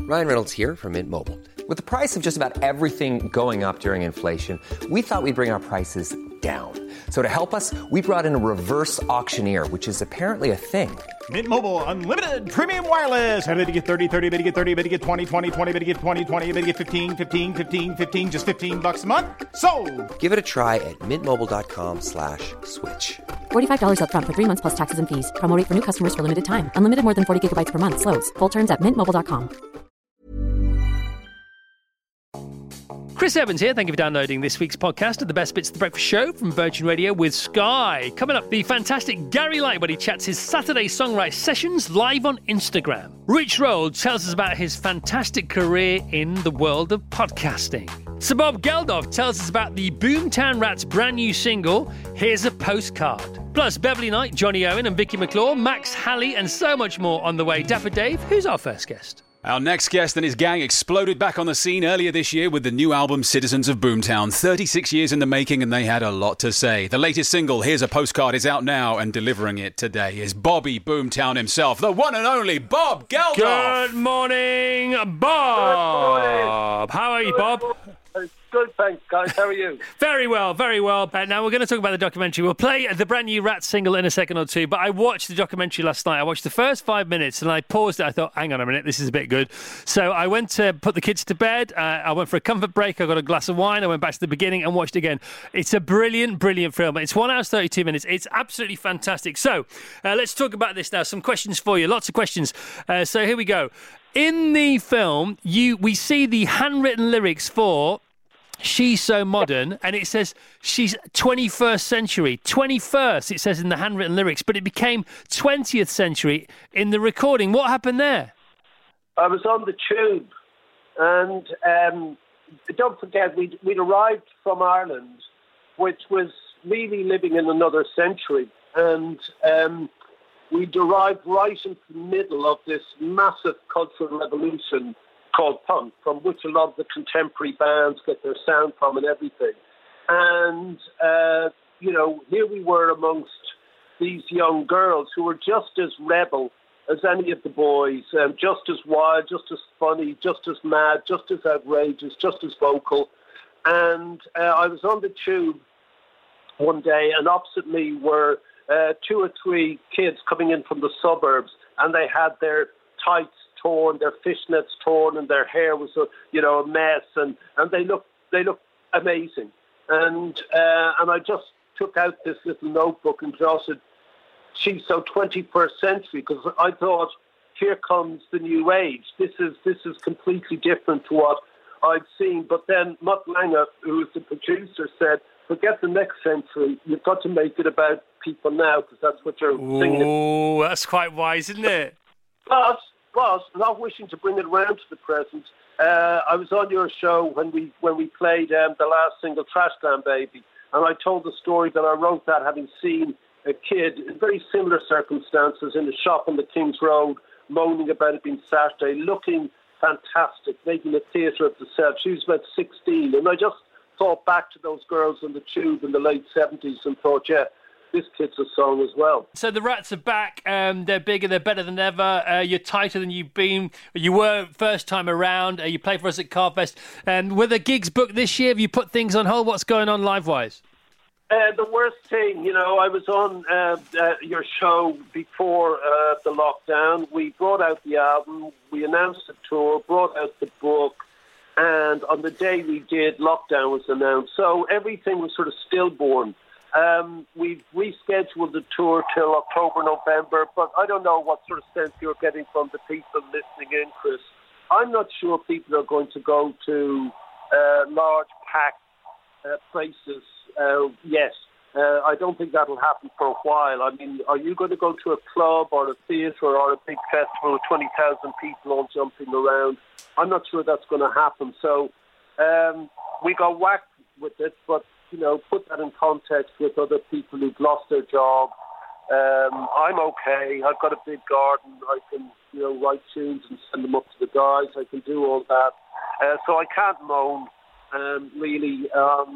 Ryan Reynolds here from Mint Mobile. With the price of just about everything going up during inflation, we thought we'd bring our prices down. So to help us, we brought in a reverse auctioneer, which is apparently a thing. Mint Mobile Unlimited Premium Wireless. How to get 30, 30, bit to get 30, bit to get 20, 20, 20, bit to get 20, 20, bit to get 15, 15, 15, 15, just $15 a month? Sold! Give it a try at mintmobile.com/switch. $45 up front for 3 months plus taxes and fees. Promo rate for new customers for limited time. Unlimited more than 40 gigabytes per month. Slows full terms at mintmobile.com. Chris Evans here. Thank you for downloading this week's podcast of The Best Bits of the Breakfast Show from Virgin Radio with Sky. Coming up, the fantastic Gary Lightbody chats his Saturday songwriting sessions live on Instagram. Rich Roll tells us about his fantastic career in the world of podcasting. Sir Bob Geldof tells us about the Boomtown Rats' brand new single, Here's a Postcard. Plus, Beverly Knight, Johnny Owen and Vicky McClure, Max Halley and so much more on the way. Dapper Dave, who's our first guest? Our next guest and his gang exploded back on the scene earlier this year with the new album Citizens of Boomtown. 36 years in the making and they had a lot to say. The latest single, Here's a Postcard, is out now and delivering it today is Bobby Boomtown himself, the one and only Bob Geldof. Good morning, Bob. Good morning. How are you, Bob? Good, thanks, guys. How are you? Very well, very well. Now we're going to talk about the documentary. We'll play the brand new Rat single in a second or two, but I watched the documentary last night. I watched the first 5 minutes and I paused it. I thought, hang on a minute, this is a bit good. So I went to put the kids to bed. I went for a comfort break. I got a glass of wine. I went back to the beginning and watched it again. It's a brilliant, brilliant film. It's 1 hour, 32 minutes. It's absolutely fantastic. So let's talk about this now. Some questions for you. Lots of questions. So here we go. In the film, we see the handwritten lyrics for She's So Modern, and it says she's 21st century. 21st, it says in the handwritten lyrics, but it became 20th century in the recording. What happened there? I was on the tube, and don't forget, we'd arrived from Ireland, which was really living in another century, and we'd arrived right into the middle of this massive cultural revolution called punk, from which a lot of the contemporary bands get their sound from and everything. And, here we were amongst these young girls who were just as rebel as any of the boys, just as wild, just as funny, just as mad, just as outrageous, just as vocal. And I was on the tube one day, and opposite me were 2 or 3 kids coming in from the suburbs, and they had their tights torn, their fishnets torn, and their hair was a mess, and they looked amazing. And I just took out this little notebook and jotted, she's so 21st century, because I thought, here comes the new age. This is completely different to what I'd seen. But then Mutt Lange, who was the producer, said, forget the next century. You've got to make it about people now, because that's what you're singing. Oh, that's quite wise, isn't it? But not wishing to bring it around to the present, I was on your show when we played the last single, Trashland Baby, and I told the story that I wrote that having seen a kid in very similar circumstances in a shop on the King's Road, moaning about it being Saturday, looking fantastic, making a theatre of herself. She was about 16, and I just thought back to those girls on the tube in the late 70s and thought, yeah, this kid's a song as well. So the Rats are back. They're bigger. They're better than ever. You're tighter than you were first time around. You played for us at Carfest. Were the gigs booked this year? Have you put things on hold? What's going on live-wise? The worst thing, I was on your show before the lockdown. We brought out the album. We announced the tour, brought out the book. And on the day we did, lockdown was announced. So everything was sort of stillborn. We've rescheduled the tour till October, November, but I don't know what sort of sense you're getting from the people listening in, Chris. I'm not sure people are going to go to large packed places yet. I don't think that'll happen for a while. I mean, are you going to go to a club or a theatre or a big festival with 20,000 people all jumping around? I'm not sure that's going to happen. So we got whacked with it, but put that in context with other people who've lost their job. I'm okay. I've got a big garden. I can, write tunes and send them up to the guys. I can do all that. So I can't moan, really.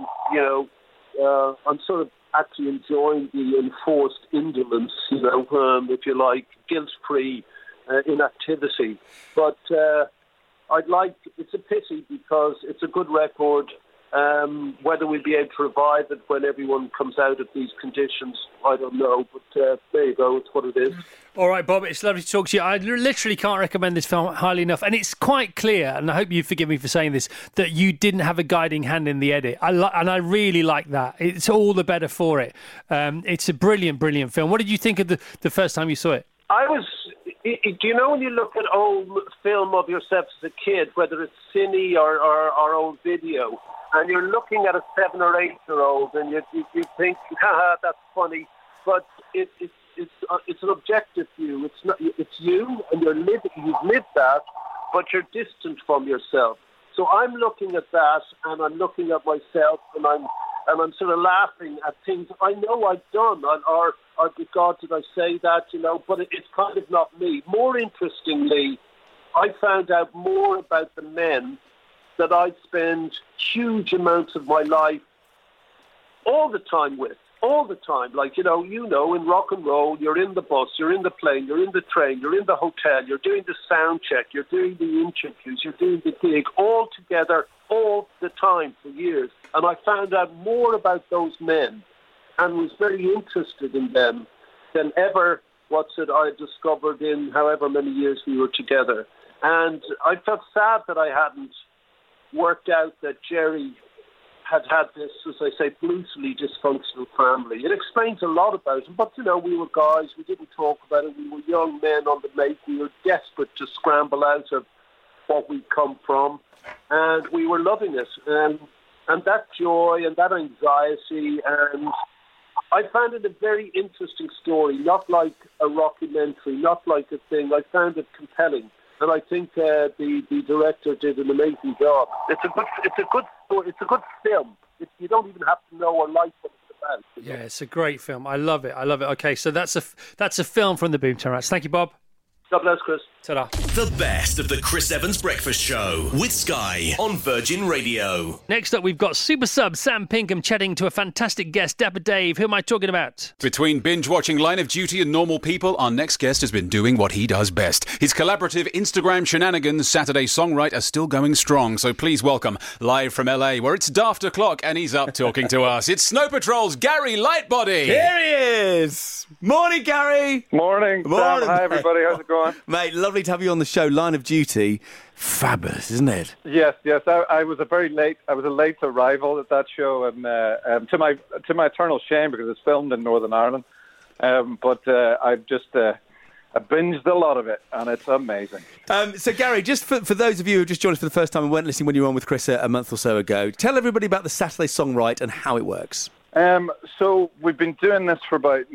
I'm sort of actually enjoying the enforced indolence, if you like, guilt-free inactivity. But it's a pity because it's a good record. Whether we'll be able to revive it when everyone comes out of these conditions, I don't know. But there you go, it's what it is. All right, Bob, it's lovely to talk to you. I literally can't recommend this film highly enough. And it's quite clear, and I hope you forgive me for saying this, that you didn't have a guiding hand in the edit. And I really like that. It's all the better for it. It's a brilliant, brilliant film. What did you think of the first time you saw it? Do you know when you look at old film of yourself as a kid, whether it's cine or old video, and you're looking at a 7 or 8 year old, and you think, haha, that's funny, but it's an objective view. It's you, and you've lived that, but you're distant from yourself. So I'm looking at that, and I'm looking at myself, and I'm sort of laughing at things I know I've done, or God, did I say that, but it's kind of not me. More interestingly, I found out more about the men that I spend huge amounts of my life all the time with. All the time. Like, in rock and roll, you're in the bus, you're in the plane, you're in the train, you're in the hotel, you're doing the sound check, you're doing the interviews, you're doing the gig, all together, all the time for years. And I found out more about those men and was very interested in them than ever I discovered in however many years we were together. And I felt sad that I hadn't worked out that Jerry had this, as I say, brutally dysfunctional family. It explains a lot about him, but, we were guys, we didn't talk about it, we were young men on the make, we were desperate to scramble out of what we'd come from, and we were loving it. And that joy and that anxiety, and I found it a very interesting story, not like a rockumentary, not like a thing. I found it compelling. And I think the director did an amazing job. It's a good story. It's a good film. You don't even have to know or like what it's about. Yeah, it's a great film. I love it. Okay, so that's a film from the Boomtown Rats. Thank you, Bob. God bless, Chris. Ta-da. The best of the Chris Evans Breakfast Show with Sky on Virgin Radio. Next up, we've got super sub Sam Pinkham chatting to a fantastic guest, Dapper Dave. Who am I talking about? Between binge-watching Line of Duty and Normal People, our next guest has been doing what he does best. His collaborative Instagram shenanigans, Saturday Songwrite, are still going strong. So please welcome, live from LA, where it's daft o'clock and he's up talking to us. It's Snow Patrol's Gary Lightbody. Here he is. Morning, Gary. Morning. Sam. Hi, everybody. How's it going? Mate, lovely to have you on the show. Line of Duty, fabulous, isn't it? Yes. I was a late arrival at that show, and to my eternal shame, because it's filmed in Northern Ireland. But I've just I binged a lot of it, and it's amazing. So, Gary, just for those of you who just joined us for the first time and weren't listening when you were on with Chris a month or so ago, tell everybody about the Saturday Songwrite and how it works. So we've been doing this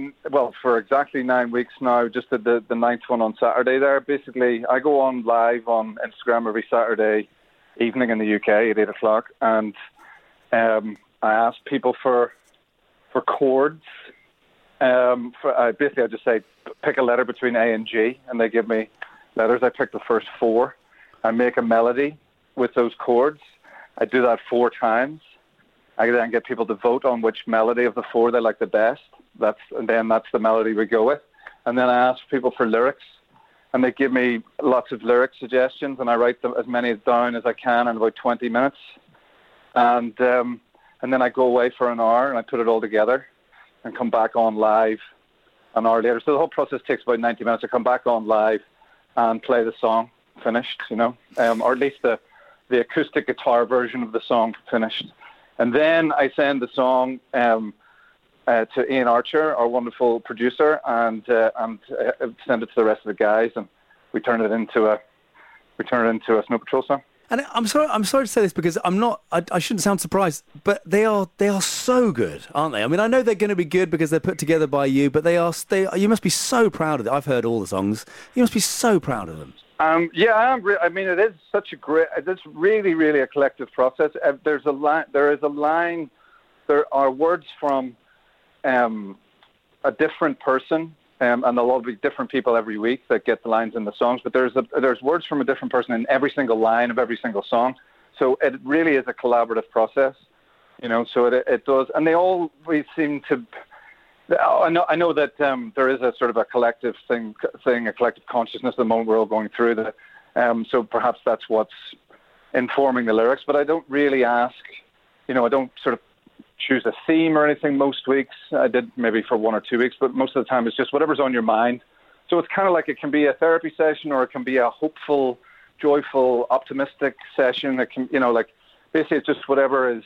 for exactly 9 weeks now, just did the ninth one on Saturday there. Basically, I go on live on Instagram every Saturday evening in the UK at 8 o'clock, and I ask people for chords. I just say, pick a letter between A and G, and they give me letters. I pick the first 4. I make a melody with those chords. I do that 4 times. I then get people to vote on which melody of the 4 they like the best. That's the melody we go with. And then I ask people for lyrics, and they give me lots of lyric suggestions, and I write them as many down as I can in about 20 minutes. And then I go away for an hour, and I put it all together and come back on live an hour later. So the whole process takes about 90 minutes. I come back on live and play the song finished, or at least the acoustic guitar version of the song finished. And then I send the song to Ian Archer, our wonderful producer, and send it to the rest of the guys, and we turn it into a Snow Patrol song. And I'm sorry to say this because I shouldn't sound surprised, but they are so good, aren't they? I mean, I know they're going to be good because they're put together by you, but you must be so proud of it. I've heard all the songs. You must be so proud of them. Yeah, I am. I mean, it is such a great. It's really, really a collective process. There is a line. There are words from a different person, and there'll all be different people every week that get the lines in the songs. But there's words from a different person in every single line of every single song. So it really is a collaborative process, So it does, and they always seem to. I know that there is a sort of a collective thing, a collective consciousness at the moment we're all going through. So perhaps that's what's informing the lyrics. But I don't really ask, I don't sort of choose a theme or anything most weeks. I did maybe for 1 or 2 weeks, but most of the time it's just whatever's on your mind. So it's kind of like it can be a therapy session, or it can be a hopeful, joyful, optimistic session. It can, basically it's just whatever's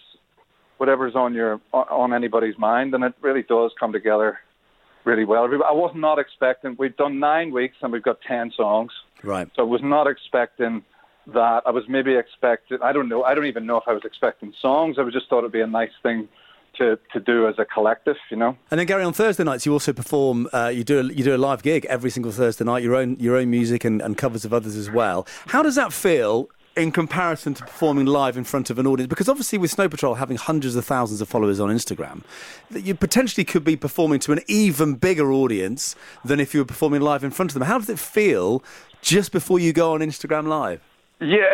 on anybody's mind, and it really does come together really well. I was not expecting. We've done 9 weeks and we've got 10 songs. Right. So I was not expecting that. I was maybe expecting. I don't know. I don't even know if I was expecting songs. I just thought it'd be a nice thing to do as a collective, And then Gary, on Thursday nights you also perform. You do a live gig every single Thursday night. Your own music and covers of others as well. How does that feel in comparison to performing live in front of an audience? Because obviously with Snow Patrol having hundreds of thousands of followers on Instagram, that you potentially could be performing to an even bigger audience than if you were performing live in front of them. How does it feel just before you go on Instagram Live? Yeah,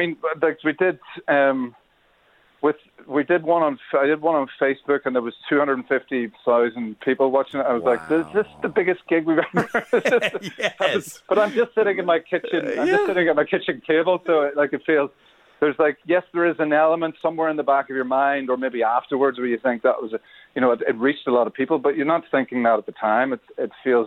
we did one on Facebook, and there was 250,000 people watching it. I was like, "This is the biggest gig we've ever." Yes. But I'm just sitting in my kitchen. I'm just sitting at my kitchen table, so it feels. There's yes, there is an element somewhere in the back of your mind, or maybe afterwards, where you think that was it reached a lot of people, but you're not thinking that at the time. It feels,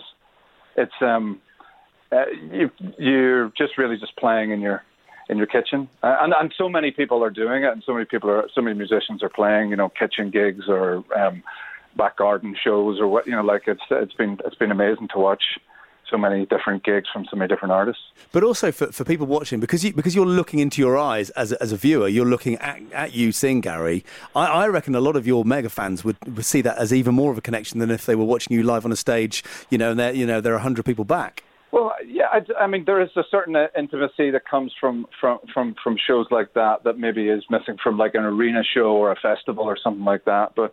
you're just really just playing in your kitchen, and so many people are doing it, and so many musicians are playing, kitchen gigs or back garden shows or what, it's been amazing to watch so many different gigs from so many different artists. But also for people watching, because you're looking into your eyes as a viewer, you're looking at you sing, Gary. I reckon a lot of your mega fans would see that as even more of a connection than if they were watching you live on a stage, and there are 100 people back. Well, yeah, I mean, there is a certain intimacy that comes from shows like that maybe is missing from like an arena show or a festival or something like that. But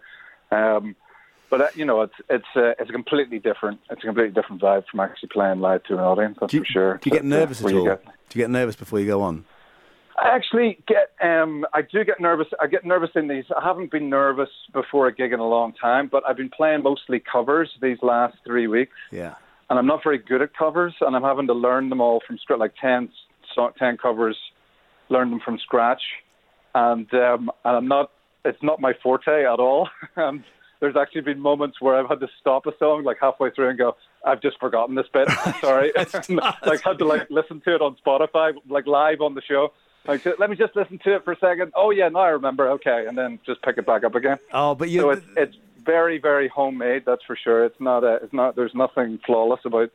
it's a completely different. It's a completely different vibe from actually playing live to an audience. That's for sure. Do you get nervous at all? Do you get nervous before you go on? I actually get. I do get nervous. I get nervous in these. I haven't been nervous before a gig in a long time, but I've been playing mostly covers these last 3 weeks. Yeah. And I'm not very good at covers, and I'm having to learn them all from scratch, like 10 covers, learn them from scratch. And I'm not. It's not my forte at all. And there's actually been moments where I've had to stop a song like halfway through and go, "I've just forgotten this bit. Sorry." Like had to listen to it on Spotify, like live on the show. Like, let me just listen to it for a second. Oh yeah, now I remember. Okay, and then just pick it back up again. Oh, but so it's very, very homemade. That's for sure. It's not. There's nothing flawless about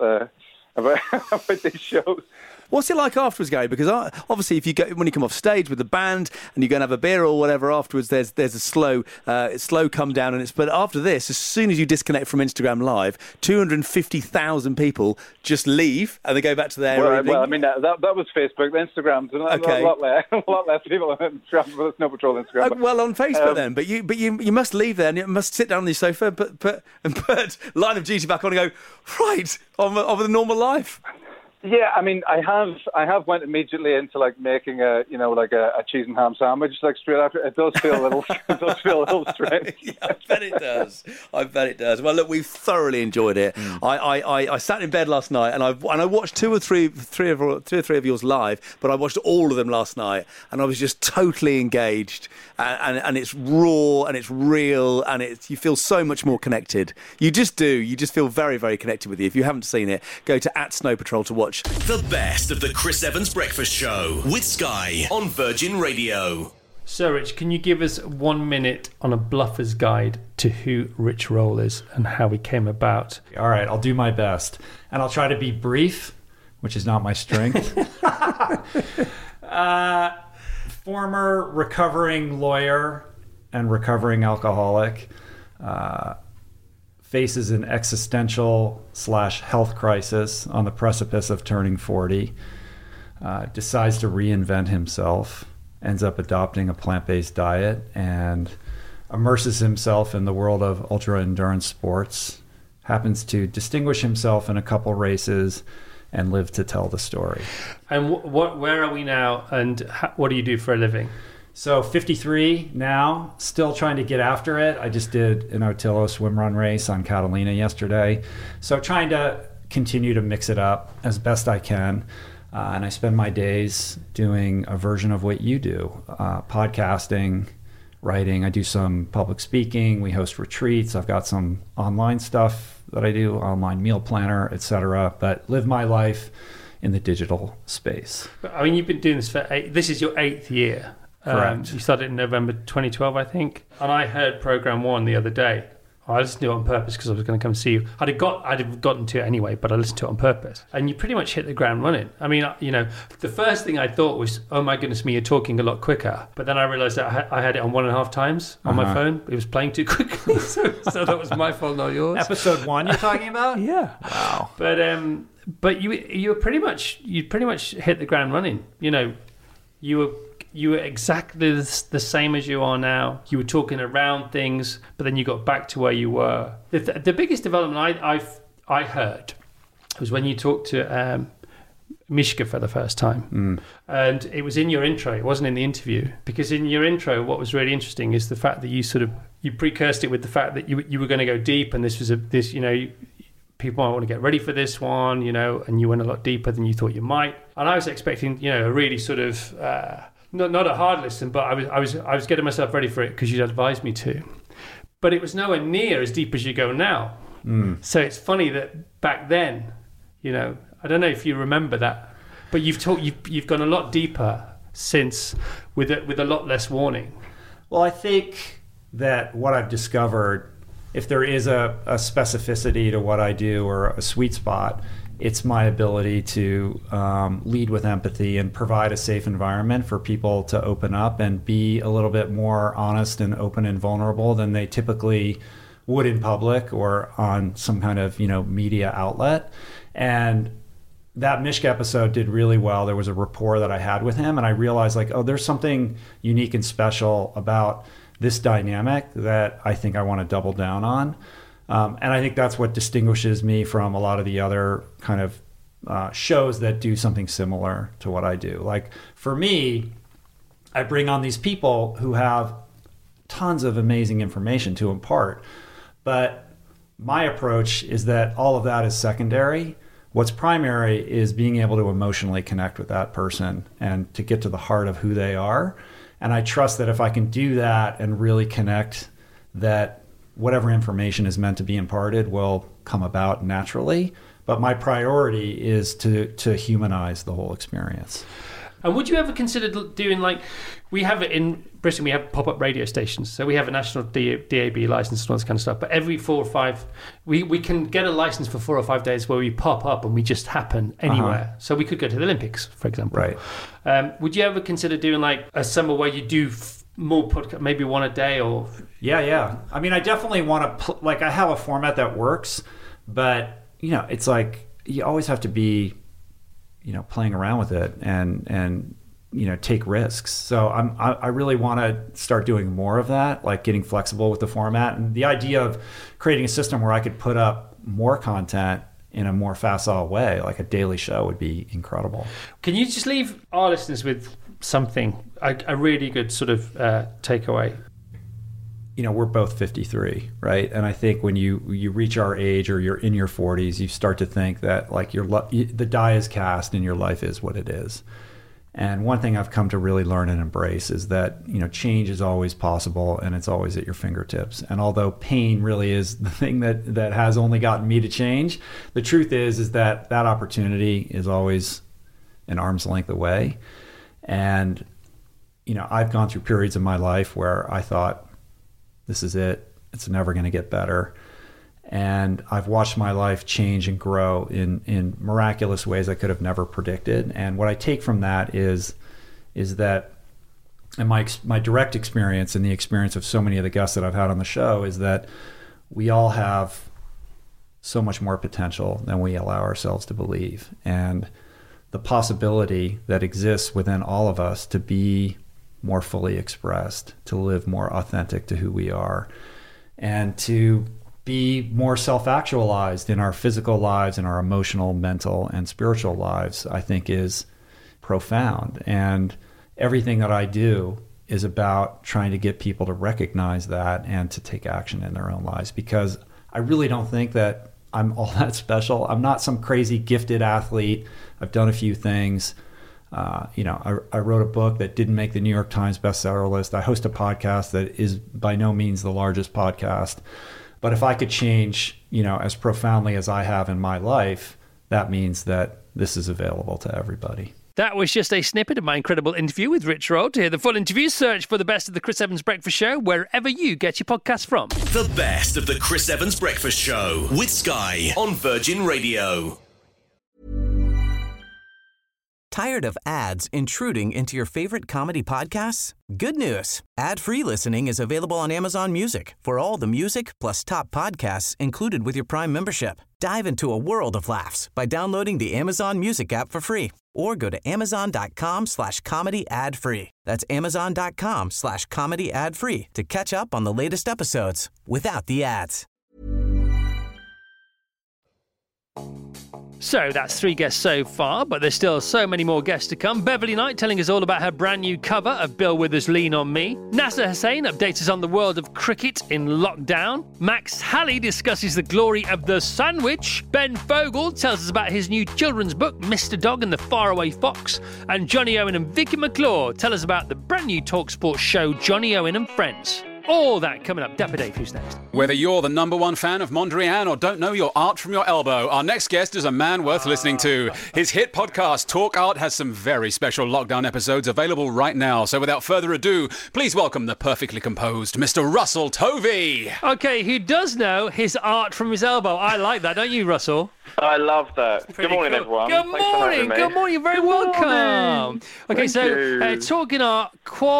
these shows. What's it like afterwards, Gary? Because obviously, when you come off stage with the band and you go and have a beer or whatever afterwards, there's a slow come down, but after this, as soon as you disconnect from Instagram Live, 250,000 people just leave and they go back to their evening. Well, I mean that was Facebook. Instagram's okay. a lot less people on Instagram, but Snow Patrol Instagram. Well, on Facebook then, but you must leave there and you must sit down on your sofa and put Line of Duty back on and go right on with a normal life. Yeah, I mean, I have went immediately into making a cheese and ham sandwich straight after. It does feel a little strange. Yeah, I bet it does. Well, look, we've thoroughly enjoyed it. I sat in bed last night and I watched two or three of yours live, but I watched all of them last night and I was just totally engaged. And it's raw and it's real and you feel so much more connected. You just do. You just feel very, very connected with you. If you haven't seen it, go to @Snow Patrol to watch. The best of the Chris Evans Breakfast Show with Sky on Virgin Radio. So, Rich, can you give us 1 minute on a bluffer's guide to who Rich Roll is and how he came about? All right, I'll do my best. And I'll try to be brief, which is not my strength. Former recovering lawyer and recovering alcoholic. Faces an existential/health crisis on the precipice of turning 40, decides to reinvent himself, ends up adopting a plant-based diet, and immerses himself in the world of ultra-endurance sports, happens to distinguish himself in a couple races, and live to tell the story. And where are we now, and what do you do for a living? So 53 now, still trying to get after it. I just did an Otillo swim run race on Catalina yesterday. So trying to continue to mix it up as best I can. And I spend my days doing a version of what you do, podcasting, writing. I do some public speaking. We host retreats. I've got some online stuff that I do, online meal planner, etc. But live my life in the digital space. I mean, you've been doing this this is your 8th year. Correct. You started in November 2012, I think. And I heard Program 1 the other day. I listened to it on purpose because I was going to come see you. I'd have gotten to it anyway, but I listened to it on purpose. And you pretty much hit the ground running. I mean, the first thing I thought was, oh my goodness me, you're talking a lot quicker. But then I realised that I had it on 1.5 times on my phone. It was playing too quickly. so that was my fault, not yours. Episode 1 you're talking about? Yeah. Wow. But you pretty much hit the ground running. You were exactly the same as you are now. You were talking around things, but then you got back to where you were. The biggest development I heard was when you talked to Mishka for the first time. And it was in your intro. It wasn't in the interview. Because in your intro, what was really interesting is the fact that you precursed it with the fact that you were going to go deep, and this was people might want to get ready for this one, and you went a lot deeper than you thought you might. And I was expecting, a really sort of... Not a hard listen, but I was getting myself ready for it because you'd advised me to. But it was nowhere near as deep as you go now. So it's funny that back then, I don't know if you remember that, but you've gone a lot deeper since with a lot less warning. Well, I think that what I've discovered, if there is a specificity to what I do or a sweet spot, it's my ability to lead with empathy and provide a safe environment for people to open up and be a little bit more honest and open and vulnerable than they typically would in public or on some kind of media outlet. And that Mishka episode did really well. There was a rapport that I had with him, and I realized there's something unique and special about this dynamic that I think I want to double down on. And I think that's what distinguishes me from a lot of the other kind of shows that do something similar to what I do. Like for me, I bring on these people who have tons of amazing information to impart. But my approach is that all of that is secondary. What's primary is being able to emotionally connect with that person and to get to the heart of who they are. And I trust that if I can do that and really connect, that whatever information is meant to be imparted will come about naturally. But my priority is to humanize the whole experience. And would you ever consider doing we have it in Britain, we have pop-up radio stations. So we have a national DAB license and all this kind of stuff. But every 4 or 5, we can get a license for 4 or 5 days where we pop up and we just happen anywhere. So we could go to the Olympics, for example. Right. Would you ever consider doing a summer where you do more podcast, maybe one a day or... Yeah. I mean, I definitely want to, I have a format that works, but, it's you always have to be, playing around with it and take risks. So I really want to start doing more of that, getting flexible with the format. And the idea of creating a system where I could put up more content in a more facile way, like a daily show, would be incredible. Can you just leave our listeners with something, a really good sort of takeaway? We're both 53, right? And I think when you reach our age or you're in your 40s, you start to think that the die is cast and your life is what it is. And one thing I've come to really learn and embrace is that, change is always possible and it's always at your fingertips. And although pain really is the thing that has only gotten me to change, the truth is that opportunity is always an arm's length away. And, I've gone through periods in my life where I thought, this is it. It's never going to get better. And I've watched my life change and grow in miraculous ways I could have never predicted. And what I take from that is that, and my direct experience and the experience of so many of the guests that I've had on the show, is that we all have so much more potential than we allow ourselves to believe. And the possibility that exists within all of us to be more fully expressed, to live more authentic to who we are, and to be more self-actualized in our physical lives, in our emotional, mental, and spiritual lives, I think is profound. And everything that I do is about trying to get people to recognize that and to take action in their own lives, because I really don't think that I'm all that special. I'm not some crazy gifted athlete. I've done a few things. I wrote a book that didn't make the New York Times bestseller list. I host a podcast that is by no means the largest podcast. But if I could change, as profoundly as I have in my life, that means that this is available to everybody. That was just a snippet of my incredible interview with Rich Roll. To hear the full interview, search for the best of the Chris Evans Breakfast Show wherever you get your podcasts from. The best of the Chris Evans Breakfast Show with Sky on Virgin Radio. Tired of ads intruding into your favorite comedy podcasts? Good news. Ad-free listening is available on Amazon Music for all the music plus top podcasts included with your Prime membership. Dive into a world of laughs by downloading the Amazon Music app for free or go to amazon.com/comedy ad-free. That's amazon.com/comedy ad-free to catch up on the latest episodes without the ads. So that's 3 guests so far, but there's still so many more guests to come. Beverly Knight telling us all about her brand new cover of Bill Withers' Lean On Me. Nasser Hussain updates us on the world of cricket in lockdown. Max Halley discusses the glory of the sandwich. Ben Fogle tells us about his new children's book, Mr. Dog and the Faraway Fox. And Johnny Owen and Vicky McClure tell us about the brand new TalkSport show, Johnny Owen and Friends. All that coming up. Dapper Dave, who's next? Whether you're the number one fan of Mondrian or don't know your art from your elbow, our next guest is a man worth listening to. His hit podcast, Talk Art, has some very special lockdown episodes available right now. So without further ado, please welcome the perfectly composed Mr. Russell Tovey. Okay, who does know his art from his elbow? I like that, don't you, Russell? I love that. Good morning, everyone. Good morning. Good morning. You're very welcome. Okay, so talking art,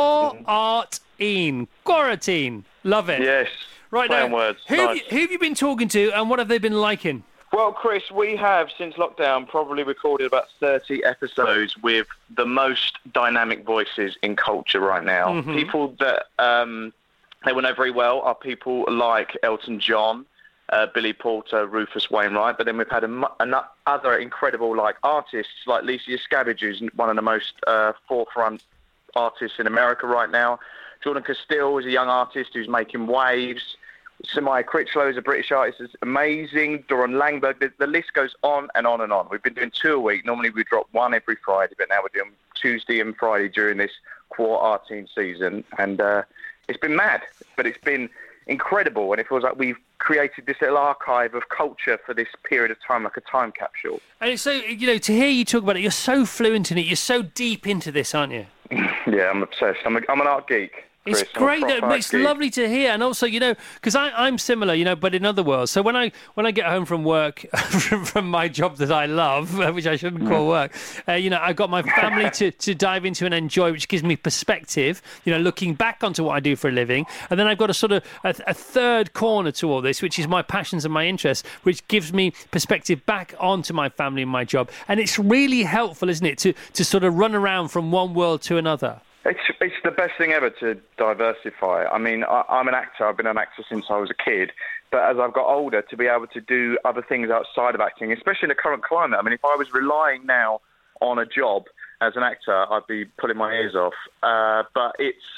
quarantine. Love it. Yes. Right now, words. Who have you been talking to, and what have they been liking? Well, Chris, we have, since lockdown, probably recorded about 30 episodes with the most dynamic voices in culture right now. Mm-hmm. People that they will know very well are people like Elton John, Billy Porter, Rufus Wainwright, but then we've had other incredible artists like Lisa Scavage, who's one of the most forefront artists in America right now. Jordan Castile is a young artist who's making waves. Samaya Critchlow is a British artist, is amazing. Doran Langberg, the list goes on and on and on. We've been doing 2 a week. Normally we drop one every Friday, but now we're doing Tuesday and Friday during this quarantine season. And it's been mad, but it's been incredible. And it feels like we've created this little archive of culture for this period of time, like a time capsule. And it's so, to hear you talk about it, you're so fluent in it. You're so deep into this, aren't you? Yeah, I'm obsessed. I'm an art geek. Chris, it's great. It's lovely to hear, and also, because I'm similar, but in other worlds. So when I get home from work, from my job that I love, which I shouldn't call work, I've got my family to dive into and enjoy, which gives me perspective. Looking back onto what I do for a living, and then I've got a sort of a third corner to all this, which is my passions and my interests, which gives me perspective back onto my family and my job, and it's really helpful, isn't it, to sort of run around from one world to another. It's the best thing ever to diversify. I mean, I'm an actor. I've been an actor since I was a kid. But as I've got older, to be able to do other things outside of acting, especially in the current climate. I mean, if I was relying now on a job as an actor, I'd be pulling my ears off. But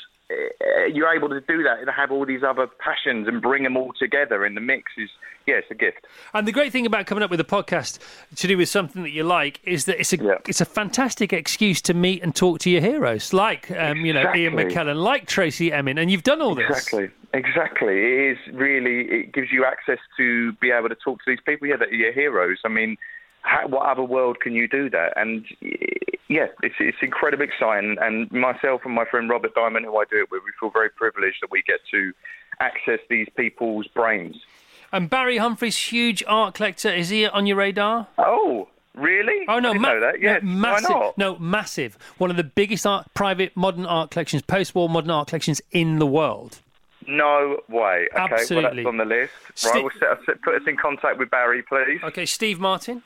you're able to do that and have all these other passions and bring them all together in the mix it's a gift. And the great thing about coming up with a podcast to do with something that you like is that it's a fantastic excuse to meet and talk to your heroes, like Ian McKellen, like Tracy Emin, and you've done all this. Exactly. It gives you access to be able to talk to these people that are your heroes. I mean, what other world can you do that? And it's incredibly exciting. And myself and my friend Robert Diamond, who I do it with, we feel very privileged that we get to access these people's brains. And Barry Humphries, huge art collector, is he on your radar? Oh, really? Oh, no, I didn't know that. Yes. Massive. Why not? No, massive. One of the biggest private modern art collections, post-war modern art collections in the world. No way. Okay, absolutely. Well, that's on the list. Right, we'll put us in contact with Barry, please. Okay, Steve Martin?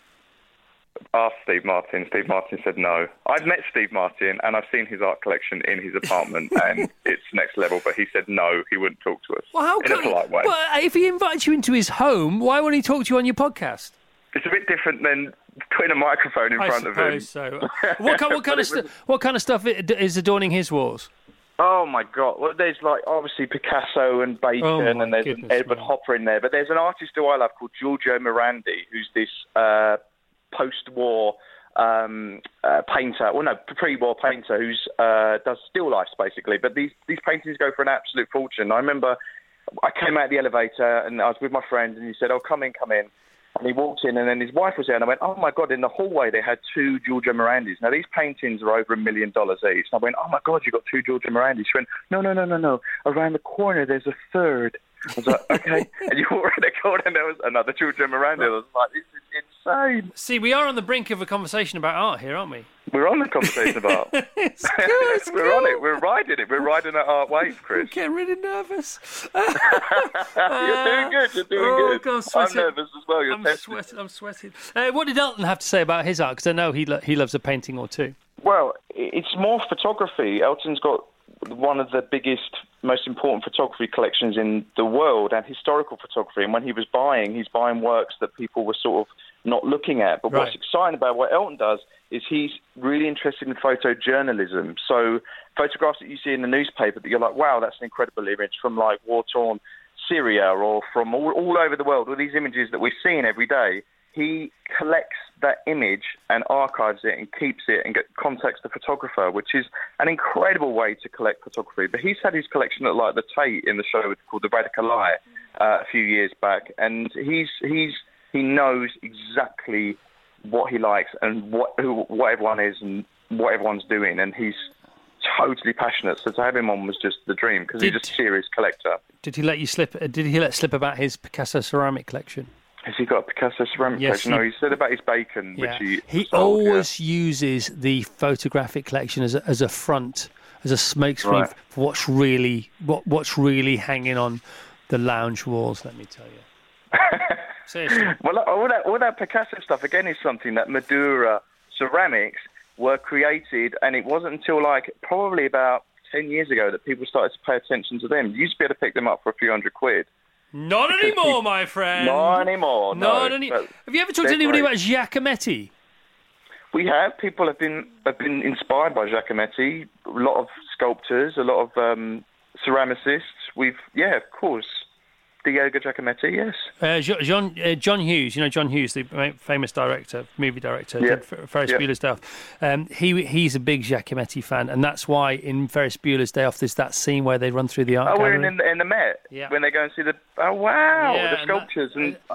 Asked Steve Martin. Steve Martin said no. I've met Steve Martin and I've seen his art collection in his apartment and it's next level, but he said no, he wouldn't talk to us in a polite way. Well, if he invites you into his home, why won't he talk to you on your podcast? It's a bit different than putting a microphone in front of him. I suppose so. What kind of stuff is adorning his walls? Oh my God! Well, there's like obviously Picasso and Bacon, and there's an Edward Hopper in there. But there's an artist who I love called Giorgio Morandi, who's this post-war painter. Well, no, pre-war painter who's does still lifes basically. But these paintings go for an absolute fortune. I remember I came out of the elevator and I was with my friend, and he said, "Oh, come in." And he walked in, and then his wife was there, and I went, "Oh my God!" In the hallway, they had 2 Giorgio Morandis. Now these paintings are over $1 million each. And I went, "Oh my God, you got 2 Giorgio Morandis?" She went, "No. Around the corner, there's a third." I was like, "Okay." And you walk around the corner, and there was another Giorgio Morandi. I was like, "This is insane." See, we are on the brink of a conversation about art here, aren't we? We're on the conversation about art. We're on it. We're riding it. We're riding that art wave, Chris. I'm getting really nervous. You're doing good. You're doing good. God, I'm nervous as well. I'm sweating. What did Elton have to say about his art? Because I know he loves a painting or two. Well, it's more photography. Elton's got one of the biggest, most important photography collections in the world, and historical photography. And when he's buying works that people were sort of not looking at. But what's exciting about what Elton does is he's really interested in photojournalism. So photographs that you see in the newspaper that you're like, wow, that's an incredible image from like war-torn Syria or from all over the world, all these images that we're seeing every day. He collects that image and archives it and keeps it and contacts the photographer, which is an incredible way to collect photography. But he's had his collection at like the Tate in the show called The Radical Eye a few years back, and he knows exactly what he likes and what everyone is and what everyone's doing, and he's totally passionate. So to have him on was just the dream because he's a serious collector. Did he let you slip? Did he let slip about his Picasso ceramic collection? Has he got a Picasso ceramic collection? No, he said about his Bacon, which he sold, always uses the photographic collection as a front, as a smokescreen for what's really hanging on the lounge walls. Let me tell you. Seriously. Well, all that Picasso stuff again is something that Madura ceramics were created, and it wasn't until like probably about 10 years ago that people started to pay attention to them. You used to be able to pick them up for a few £100. Not anymore, my friend. Not anymore. Not anymore. Have you ever talked to anybody about Giacometti? We have. People have been inspired by Giacometti. A lot of sculptors, a lot of ceramicists. Of course. Diego Giacometti, yes. John Hughes, you know John Hughes, the famous movie director, did Ferris Bueller's Day Off. He's a big Giacometti fan, and that's why in Ferris Bueller's Day Off there's that scene where they run through the art gallery. We're in the Met, when they go and see the sculptures.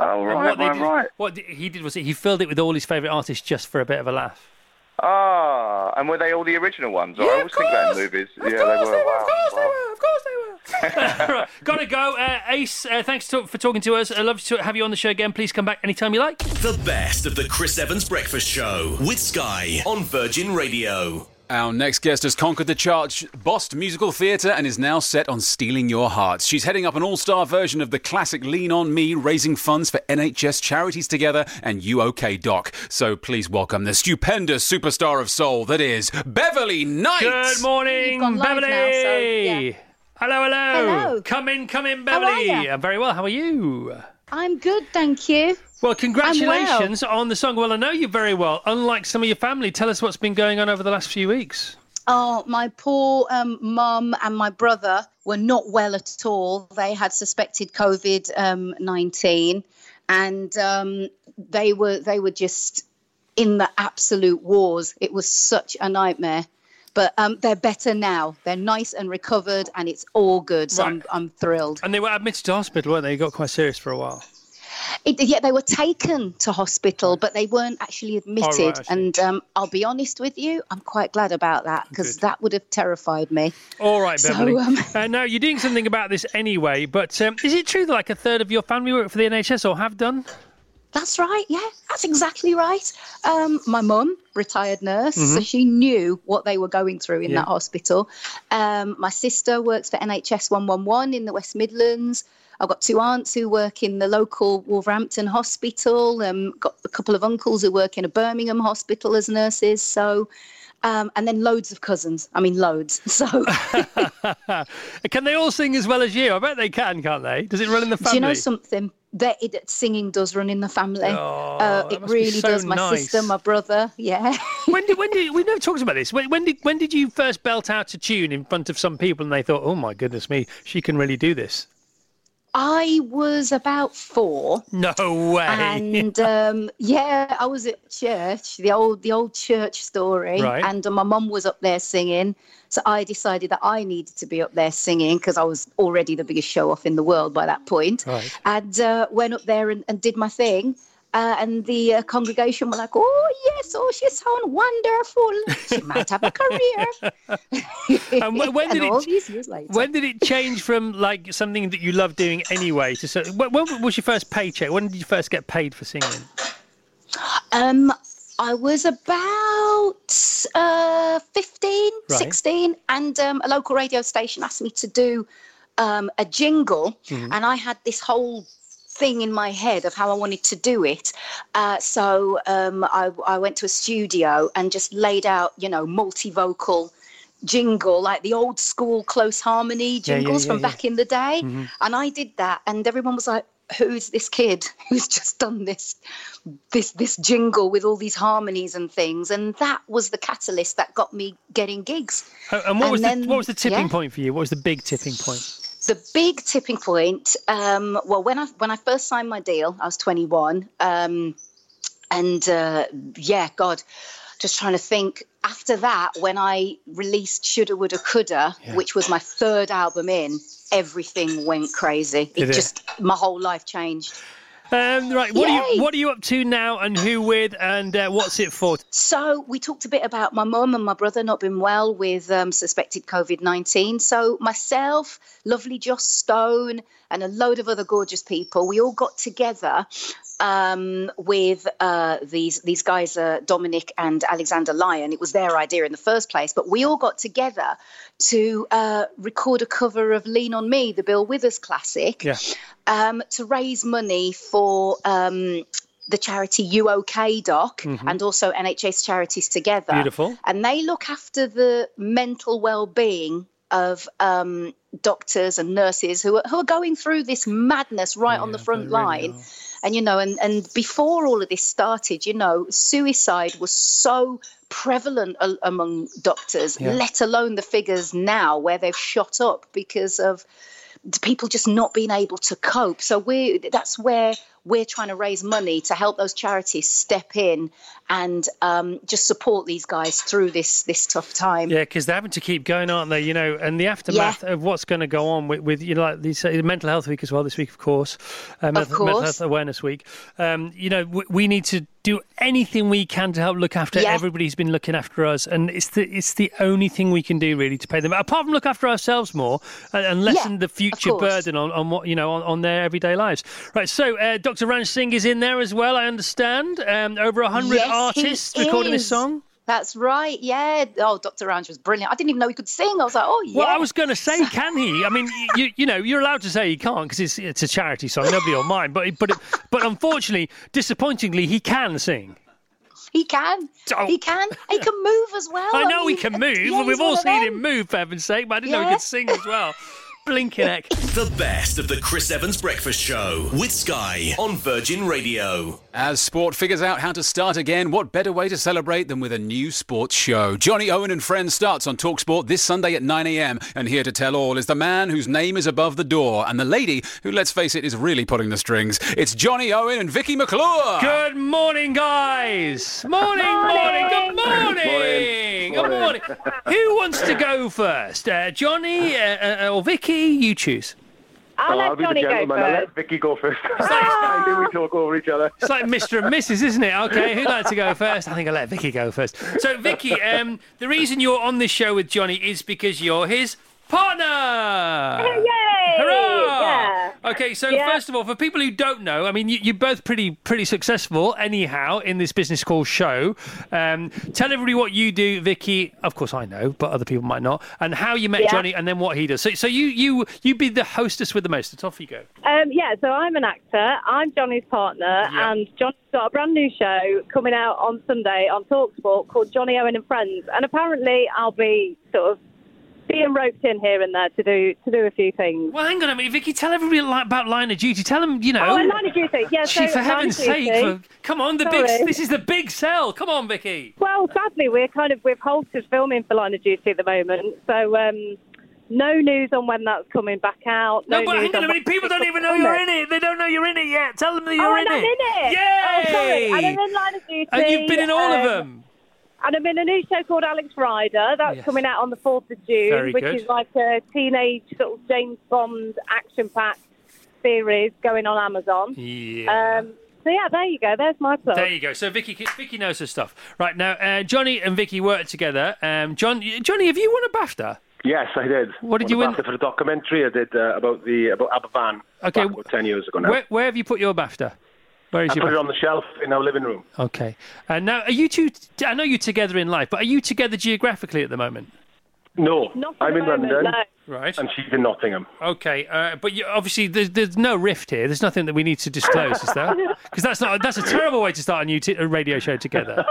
What he did was he filled it with all his favourite artists just for a bit of a laugh. Ah, and were they all the original ones? I always think that in movies. They were. Of course they were. Right, gotta go. Ace, thanks for talking to us. I'd love to have you on the show again. Please come back anytime you like. The best of the Chris Evans Breakfast Show with Sky on Virgin Radio. Our next guest has conquered the charts, bossed musical theatre, and is now set on stealing your hearts. She's heading up an all-star version of the classic Lean On Me, raising funds for NHS Charities Together and You OK Doc. So please welcome the stupendous superstar of soul that is Beverly Knight. Good morning, Beverly. Hello. Come in, Beverly. I'm very well. How are you? I'm good, thank you. Well, congratulations on the song. Well, I know you very well. Unlike some of your family, tell us what's been going on over the last few weeks. Oh, my poor mum and my brother were not well at all. They had suspected COVID-19, and they were just in the absolute wars. It was such a nightmare. But they're better now. They're nice and recovered, and it's all good. So I'm thrilled. And they were admitted to hospital, weren't they? It got quite serious for a while. They were taken to hospital, but they weren't actually admitted. And I'll be honest with you, I'm quite glad about that, because that would have terrified me. All right, Beverly. Now, you're doing something about this anyway, but is it true that like a third of your family work for the NHS or have done? That's right, yeah, that's exactly right. My mum, retired nurse, so she knew what they were going through in that hospital. My sister works for NHS 111 in the West Midlands. I've got 2 aunts who work in the local Wolverhampton hospital. Got a couple of uncles who work in a Birmingham hospital as nurses. So, and then loads of cousins. I mean, loads. So, can they all sing as well as you? I bet they can, can't they? Does it run in the family? Do you know something? singing does run in the family. It must really be so does. My nice. sister, my brother, yeah. When did we never talked about this? When did you first belt out a tune in front of some people and they thought, oh my goodness me, she can really do this? I was about 4. No way. And I was at church, the old church story, Right. and my mum was up there singing. So I decided that I needed to be up there singing because I was already the biggest show off in the world by that point. Right. And went up there and did my thing. And the congregation were like, oh, yes, she sounds wonderful. She might have a career. And when did all these years later. When did it change from like something that you love doing anyway to when was your first paycheck? When did you first get paid for singing? I was about 15, Right. 16, and a local radio station asked me to do a jingle, and I had this whole thing in my head of how I wanted to do it. So I went to a studio and just laid out, multi-vocal jingle, like the old school close harmony jingles from back in the day. And I did that, and everyone was like, who's this kid who's just done this jingle with all these harmonies and things? And that was the catalyst that got me getting gigs. And what was the tipping point for you? What was the big tipping point? The big tipping point, when I first signed my deal, I was 21. Just trying to think. After that, when I released Shoulda, Woulda, Coulda, which was my 3rd album in, everything went crazy. My whole life changed. Right, what are you up to now, and who with, and what's it for? So we talked a bit about my mum and my brother not being well with suspected COVID-19. So myself, lovely Joss Stone, and a load of other gorgeous people, we all got together with these guys, Dominic and Alexander Lyon. It was their idea in the first place, but we all got together to record a cover of Lean on Me, the Bill Withers classic, to raise money for the charity UK Doc and also NHS Charities Together. Beautiful. And they look after the mental well-being of doctors and nurses who are going through this madness right on the front line. And, and before all of this started, suicide was so prevalent among doctors, let alone the figures now where they've shot up because of people just not being able to cope. So that's where we're trying to raise money to help those charities step in and just support these guys through this tough time. Yeah, because they're having to keep going, aren't they? And the aftermath of what's going to go on with like these Mental Health Week as well this week, of course. Mental Health Awareness Week. We need to do anything we can to help look after everybody who's been looking after us, and it's the only thing we can do really to pay them, apart from look after ourselves more and lessen the future burden on what on their everyday lives. Right, so Dr. Ranj Singh is in there as well, I understand. Over 100 artists recording this song. That's right, yeah. Oh, Dr. Ranj was brilliant. I didn't even know he could sing. I was like, oh, yeah. Well, I was going to say, can he? I mean, you're allowed to say he can't because it's a charity song. Nobody will mind. But unfortunately, disappointingly, he can sing. He can. He can. He can move as well. I know he can move. Yeah, we've all seen him move, for heaven's sake. But I didn't know he could sing as well. Blinking heck. The best of the Chris Evans Breakfast Show with Sky on Virgin Radio. As sport figures out how to start again, what better way to celebrate than with a new sports show? Johnny Owen and Friends starts on TalkSport this Sunday at 9 a.m. And here to tell all is the man whose name is above the door and the lady who, let's face it, is really pulling the strings. It's Johnny Owen and Vicky McClure. Good morning, guys. Morning. Good morning. Good morning. Who wants to go first? Johnny or Vicky? You choose. I'll be the gentleman. I'll let Vicky go first. I think we talk over each other. It's like Mr. and Mrs., isn't it? Okay, who'd like to go first? I think I'll let Vicky go first. So, Vicky, the reason you're on this show with Johnny is because you're his partner. Yay! Hurrah! Yeah. Okay, so first of all, for people who don't know, I mean, you're both pretty successful anyhow in this business called show. Tell everybody what you do, Vicky. Of course, I know, but other people might not. And how you met Johnny, and then what he does. So you be the hostess with the most. It's off you go. So I'm an actor. I'm Johnny's partner, and Johnny's got a brand new show coming out on Sunday on TalkSport called Johnny Owen and Friends. And apparently, I'll be sort of being been roped in here and there to do a few things. Well, hang on a minute, Vicky. Tell everybody about Line of Duty. Tell them, you know. Oh, Line of Duty. Yeah. Gee, for heaven's sake! Come on, this is the big sell. Come on, Vicky. Well, sadly, we've halted filming for Line of Duty at the moment, so no news on when that's coming back out. No, but hang on a minute. People don't even know you're in it. They don't know you're in it yet. Tell them that you're in it. I'm in it. Yay! Oh, sorry. And I'm in Line of Duty. And you've been in all of them. And I'm in a new show called Alex Rider. That's coming out on the 4th of June, which is like a teenage sort of James Bond action-packed series going on Amazon. Yeah. So, yeah, there you go. There's my plug. There you go. So Vicky knows her stuff. Right, now, Johnny and Vicky work together. Johnny, have you won a BAFTA? Yes, I did. What did you win? BAFTA for the documentary I did about Aberfan about 10 years ago now. Where have you put your BAFTA? Where is I put it on the shelf in our living room. Okay. And now, are you two... I know you're together in life, but are you together geographically at the moment? No. I'm in London. No. Right. And she's in Nottingham. Okay. But obviously, there's no rift here. There's nothing that we need to disclose, is there? Because that's a terrible way to start a radio show together.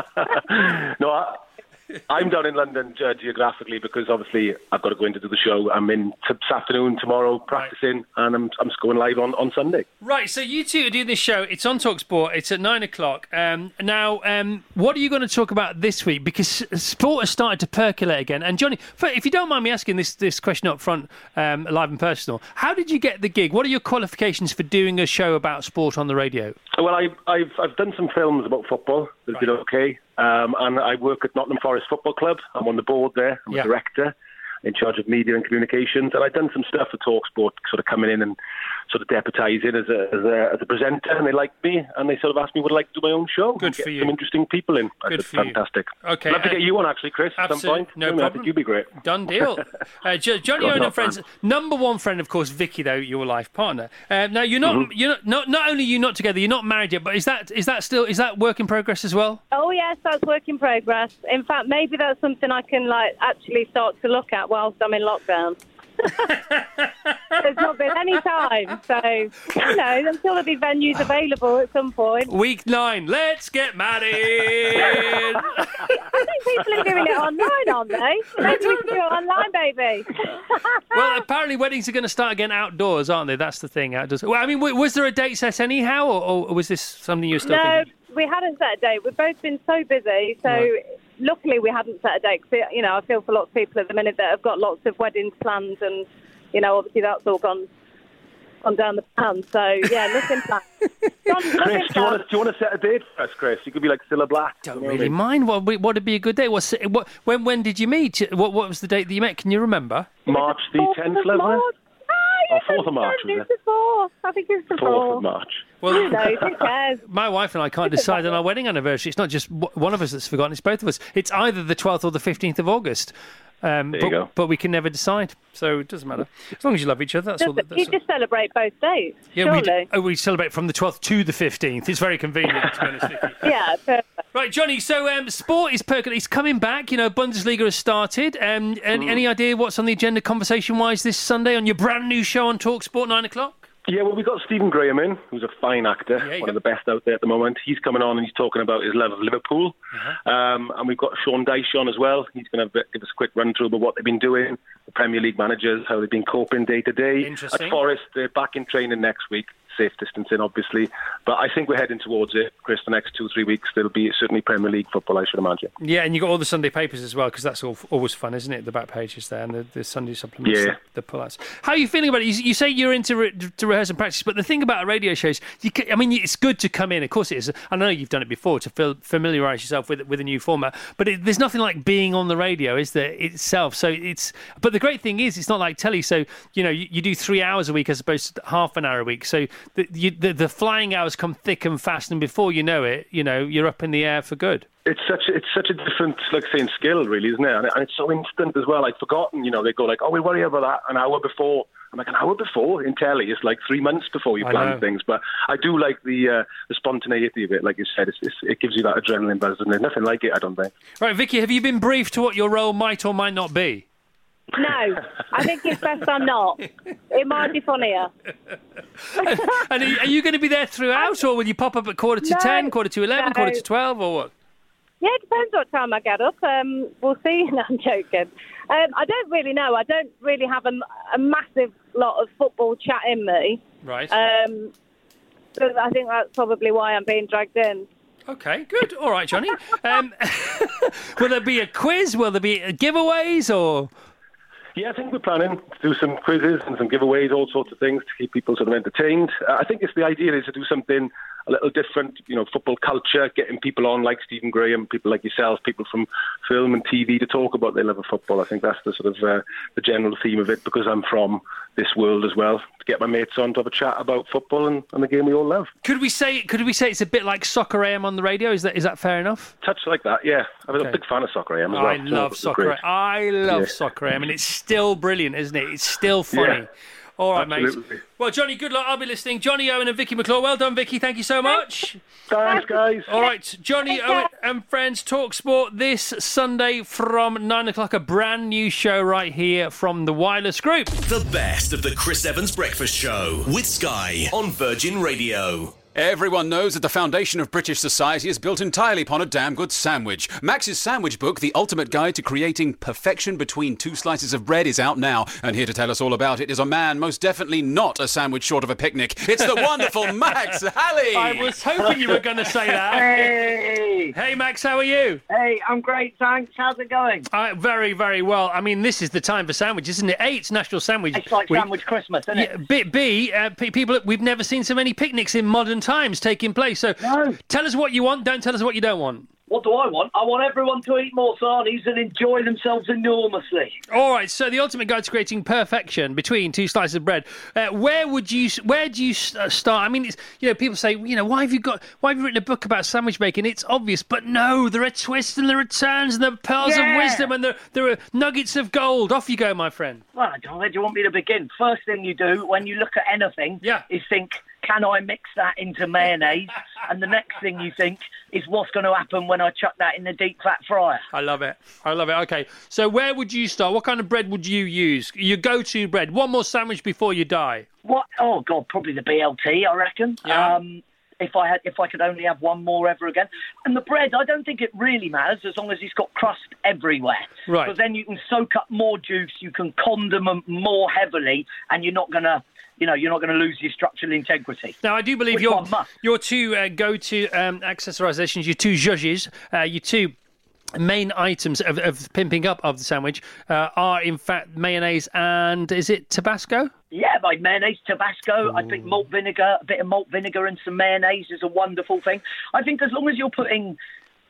No, I'm down in London geographically because obviously I've got to go in to do the show. I'm in this afternoon, tomorrow, practicing, and I'm just going live on Sunday. Right, so you two are doing this show. It's on TalkSport. It's at 9 o'clock. Now, what are you going to talk about this week? Because sport has started to percolate again. And Johnny, if you don't mind me asking this question up front, live and personal, how did you get the gig? What are your qualifications for doing a show about sport on the radio? Well, I've done some films about football. They've been okay. And I work at Nottingham Forest Football Club. I'm on the board there. I'm a director in charge of media and communications. And I've done some stuff for TalkSport, sort of coming in and sort of deputising as a presenter. And they liked me, and they sort of asked me would I like to do my own show. Good for you. Some interesting people in. Good for fantastic. You. Okay. I'd love to get you on, actually, Chris, at some point. No problem. I think you'd be great. Done deal. Johnny Owen and friends. Number one friend, of course, Vicky, though, your life partner. Now, you're not. You're not only you're not together. You're not married yet. But is that work in progress as well? Oh yes, that's work in progress. In fact, maybe that's something I can actually start to look at whilst I'm in lockdown. There's not been any time, so until there'll be venues available at some point. Week 9, let's get married. I think people are doing it online, aren't they? Maybe we can do it online, baby. Well, apparently weddings are going to start again outdoors, aren't they? That's the thing, outdoors. Well, I mean, was there a date set anyhow, or was this something you're still thinking? No, we hadn't set a date. We've both been so busy, so... Right. Luckily, we hadn't set a date. Cause, I feel for lots of people at the minute that have got lots of weddings planned, and obviously that's all gone down the pan. So yeah, nothing planned. Chris, do you want to set a date for us, Chris? You could be like Cilla Black. Don't really mind. What would be a good day? When did you meet? What was the date that you met? Can you remember? March the 10th, wasn't it? Or 4th of March, was it? I think it's the 4th of March. Well, who cares? My wife and I can't decide on our wedding anniversary. It's not just one of us that's forgotten, it's both of us. It's either the 12th or the 15th of August. There you go. But we can never decide, so it doesn't matter. As long as you love each other, that's all. You just celebrate both days, surely. We celebrate from the 12th to the 15th. It's very convenient, to be honest with you. Yeah, perfect. Right, Johnny, so sport is percolating. It's coming back. Bundesliga has started. Any idea what's on the agenda conversation-wise this Sunday on your brand new show on TalkSport, 9 o'clock? Yeah, well, we've got Stephen Graham in, who's a fine actor, one of the best out there at the moment. He's coming on and he's talking about his love of Liverpool. And we've got Sean Dyche on as well. He's going to give us a quick run-through about what they've been doing, the Premier League managers, how they've been coping day to day. At Forest, they're back in training next week. Safe distancing, obviously. But I think we're heading towards it, Chris. The next 2-3 weeks, there'll be certainly Premier League football, I should imagine. Yeah, and you've got all the Sunday papers as well, because that's always fun, isn't it? The back pages there and the Sunday supplements, the pull-outs. How are you feeling about it? You say you're into to rehearse and practice, but the thing about radio shows, it's good to come in. Of course it is. I know you've done it before to familiarise yourself with a new format, but there's nothing like being on the radio, is there, itself? So but the great thing is, it's not like telly. So, you do 3 hours a week as opposed to half an hour a week. So the flying hours come thick and fast, and before you know it, you're up in the air for good. It's such a different, skill, really, isn't it? And it's so instant as well. I'd forgotten, they go like, oh, we'll worry about that an hour before. I'm like, an hour before in telly? It's like 3 months before you plan things. But I do like the spontaneity of it. Like you said, it gives you that adrenaline buzz, and there's nothing like it, I don't think. Right, Vicky, have you been briefed to what your role might or might not be? No, I think it's best I'm not. It might be funnier. And are you going to be there throughout, or will you pop up at 10:15, 11:15, 12:15, or what? Yeah, it depends what time I get up. We'll see. No, I'm joking. I don't really know. I don't really have a massive lot of football chat in me. Right. So I think that's probably why I'm being dragged in. Okay, good. All right, Johnny. Will there be a quiz? Will there be giveaways or...? Yeah, I think we're planning to do some quizzes and some giveaways, all sorts of things to keep people sort of entertained. I think the idea is to do something a little different, football culture, getting people on like Stephen Graham, people like yourself, people from film and TV to talk about their love of football. I think that's the sort of the general theme of it, because I'm from this world as well, to get my mates on to have a chat about football and the game we all love. Could we say it's a bit like Soccer AM on the radio? Is that fair enough? Touch like that, yeah. I'm a big fan of Soccer AM as well. I love Soccer AM. I love Soccer AM, and it's still brilliant, isn't it? It's still funny. Yeah. All right, absolutely. mate. Well, Johnny, good luck. I'll be listening. Johnny Owen and Vicky McClure. Well done, Vicky. Thank you so much. Thanks, guys. All right, Johnny Owen and friends, Talk Sport this Sunday from 9 o'clock. A brand new show right here from the Wireless Group. The best of the Chris Evans Breakfast Show with Sky on Virgin Radio. Everyone knows that the foundation of British society is built entirely upon a damn good sandwich. Max's sandwich book, The Ultimate Guide to Creating Perfection Between Two Slices of Bread, is out now. And here to tell us all about it is a man most definitely not a sandwich short of a picnic. It's the wonderful Max Halley. I was hoping you were going to say that. Hey! Hey, Max, how are you? Hey, I'm great, thanks. How's it going? Very, very well. I mean, this is the time for sandwiches, isn't it? A, it's National Sandwich It's like Week. Sandwich Christmas, isn't it? B, people, we've never seen so many picnics in modern times taking place. So tell us what you want, don't tell us what you don't want. What do I want? I want everyone to eat more sarnies and enjoy themselves enormously. All right, so the ultimate guide to creating perfection between two slices of bread. Where do you start? I mean, it's, people say, why have you written a book about sandwich making? It's obvious, but no, there are twists and there are turns and there are pearls of wisdom and there are nuggets of gold. Off you go, my friend. Well, where do you want me to begin? First thing you do when you look at anything is think, can I mix that into mayonnaise? And the next thing you think is, what's going to happen when I chuck that in the deep fat fryer? I love it. Okay, so where would you start? What kind of bread would you use? Your go-to bread. One more sandwich before you die. What? Oh God, probably the BLT, I reckon. Yeah. If I could only have one more ever again. And the bread, I don't think it really matters as long as it's got crust everywhere. Right. Because then you can soak up more juice, you can condiment more heavily, and you're not going to lose your structural integrity. Now, I do believe your two go-to accessorizations, your two zhuzhes, your two main items of pimping up of the sandwich are, in fact, mayonnaise and, is it Tabasco? Yeah, by mayonnaise, Tabasco. I think malt vinegar, a bit of malt vinegar and some mayonnaise is a wonderful thing. I think as long as you're putting,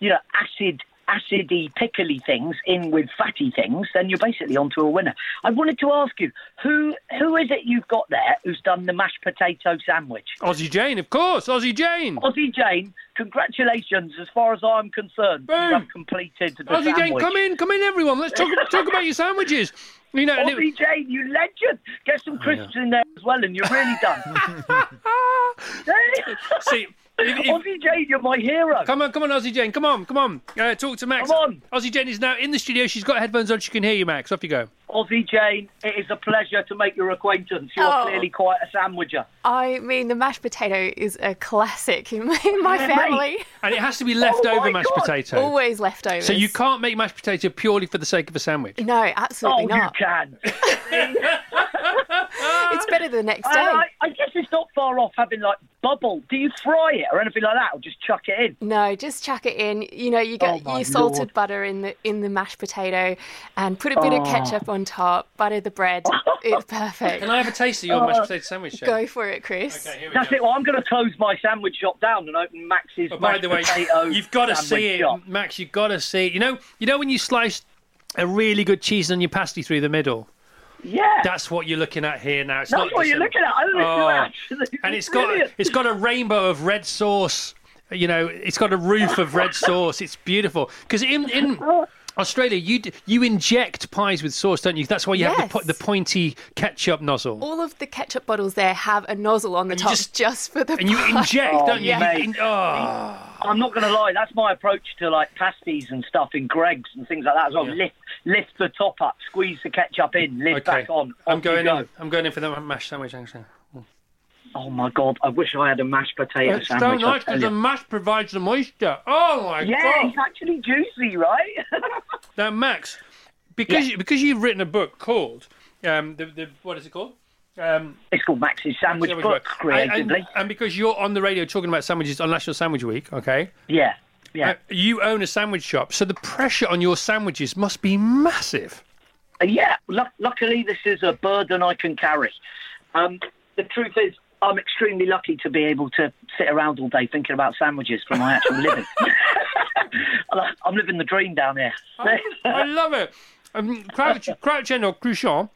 acidy, pickly things in with fatty things, then you're basically onto a winner. I wanted to ask you, who is it you've got there who's done the mashed potato sandwich? Aussie Jane, of course, Aussie Jane. Aussie Jane, congratulations, as far as I'm concerned. Boom. You have completed the Aussie sandwich. Jane, come in, everyone. Let's talk about your sandwiches. Aussie Jane, you legend. Get some crisps in there as well, and you're really done. See, Aussie Jane, you're my hero. Come on, Aussie Jane. Come on. Talk to Max. Come on. Aussie Jane is now in the studio. She's got headphones on. She can hear you, Max. Off you go. Aussie Jane, it is a pleasure to make your acquaintance. You are clearly quite a sandwicher. I mean, the mashed potato is a classic in my family. And it has to be leftover mashed potato. Always leftovers. So you can't make mashed potato purely for the sake of a sandwich? No, absolutely not. You can. It's better the next day. I guess it's not far off having, bubble. Do you fry it or anything like that, or just chuck it in? No, just chuck it in. You get your salted butter in the mashed potato and put a bit of ketchup on top, butter the bread. It's perfect. Can I have a taste of your mashed potato sandwich, Chef? Go for it, Chris. Okay, here we That's go. it. Well, I'm going to close my sandwich shop down and open Max's by the way, you've got to see it, shop. Max. You've got to see it. You know when you slice a really good cheese on your pasty through the middle? Yeah. That's what you're looking at here now. It's That's not what just you're looking at. I look at that. And it's got a rainbow of red sauce. It's got a roof of red sauce. It's beautiful. Because in Australia, you inject pies with sauce, don't you? That's why you have the pointy ketchup nozzle. All of the ketchup bottles there have a nozzle on the top just for the And you pie. inject, don't you? Mate. I'm not going to lie, that's my approach to pasties and stuff in Greggs and things like that as well. Yeah. Lift the top up, squeeze the ketchup in, lift back on. I'm going in for the mashed sandwich, actually. Oh my God, I wish I had a mashed potato It's sandwich. so nice because the mash provides the moisture. Oh my God. Yeah, it's actually juicy, right? Now, Max, because you've written a book called what is it called? It's called Max's Sandwich Book, creatively. And because you're on the radio talking about sandwiches on National Sandwich Week, okay? Yeah. You own a sandwich shop, so the pressure on your sandwiches must be massive. Luckily, this is a burden I can carry. The truth is, I'm extremely lucky to be able to sit around all day thinking about sandwiches for my actual living. I'm living the dream down here. I love it. Crouch End or Cruchon,